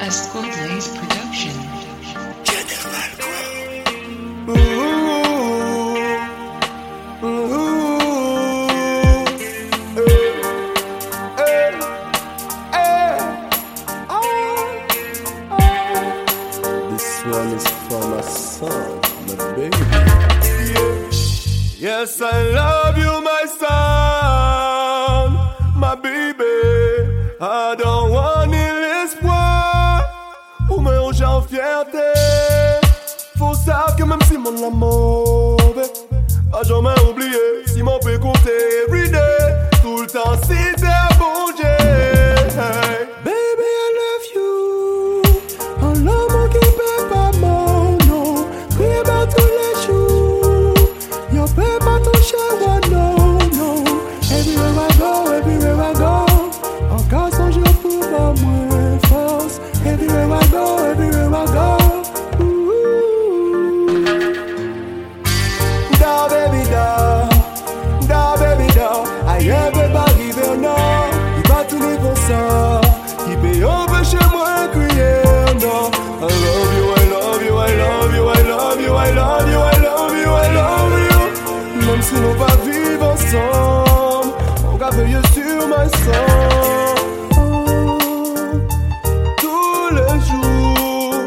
A School Blaze production. This one is for my son, my baby. Yes, I love you, my son, my baby. I don't want ni l'espoir ou me j'ai en fierté. Faut savoir que même si mon amour pas jamais oublié, si mon peut compter everyday, tout le temps si t'es bon Dieu. Hey. Baby, I love you. Un l'amour qui peut pas mon nom. Prie pas tous les jours. Yo peut pas toucher moi, no, no. Everywhere I go. Encore son jour pour pas moins force. Everywhere I go. Da baby da. Aïe, peut pas arriver au nord. Il va tourner pour ça. Il peut empêcher moi de crier, non. I love you. Même si nous pas vivre ensemble, on va veiller sur ma sang. Tous les jours,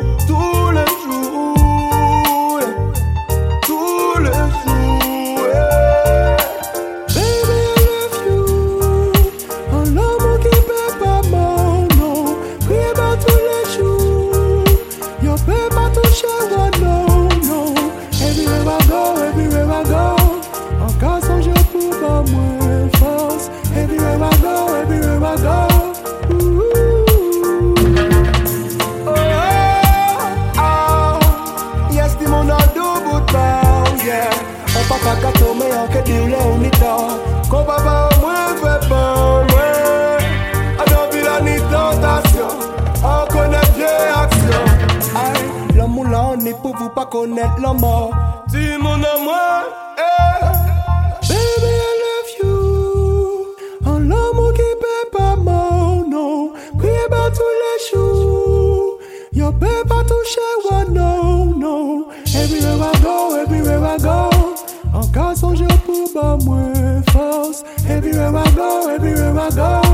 yeah. Baby, I love you. Un amour qui peut pas mon nom. Prie pas tous les jours. Yo peut pas toucher moi, no, no. Everywhere I go. Encore son jour pour pas moins force. Everywhere I go. Yes, the mon a do bout bound, yeah. On papa kato me en que dire le unita. Qu'on papa au moins fait bon, ouais. A dans villa ni tentation. On connaît bien action. Aïe, l'amour là on est pour vous pas connaître la mort. Dis mon amour, eh. Baby, I love you. Un l'amour qui peut pas mon nom. Crier pas tous les jours. Yo peut pas toucher moi, no, no. Everywhere I go. Encore son jour pour pas moins force. Everywhere I go.